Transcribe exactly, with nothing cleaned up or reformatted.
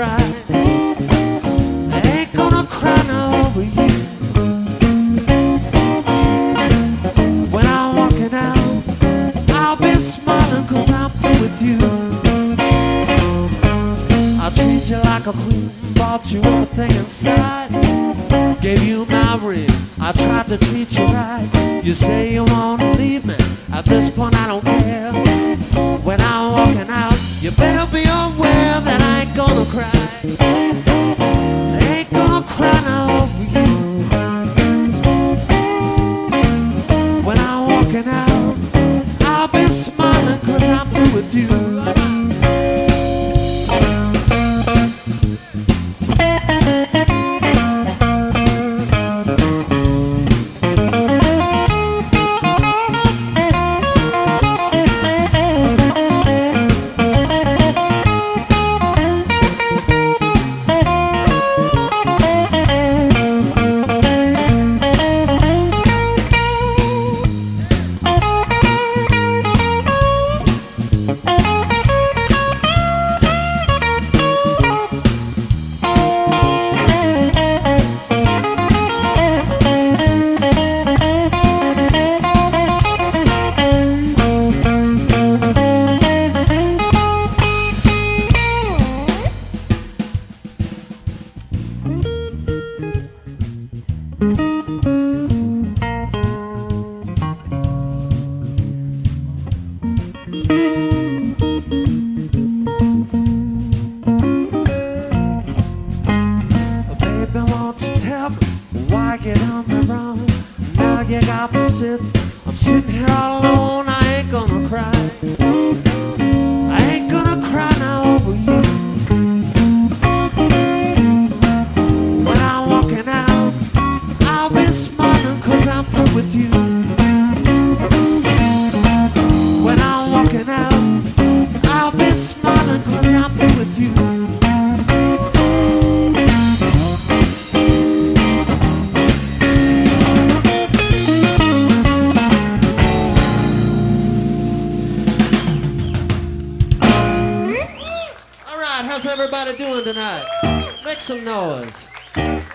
cry. I ain't gonna cry now over you. When I'm walking out, I'll be smiling cause I'm through with you. I'll treat you like a queen, bought you everything inside, gave you my ring, I tried to treat you right. You say you wanna leave me, at this point I don't care. When I'm walking out, you better be aware that I ain't gonna cry. I ain't gonna cry now over you. When I'm walking out, I'll be smiling cause I'm through with you. Why get on me wrong? Now you got me sitting, I'm sitting here all alone. I ain't gonna cry, I ain't gonna cry now over you. When I'm walking out, I'll be smiling cause I'm through with you. When I'm walking out, I'll be smiling cause I'm through with you. How's everybody doing tonight? Make some noise.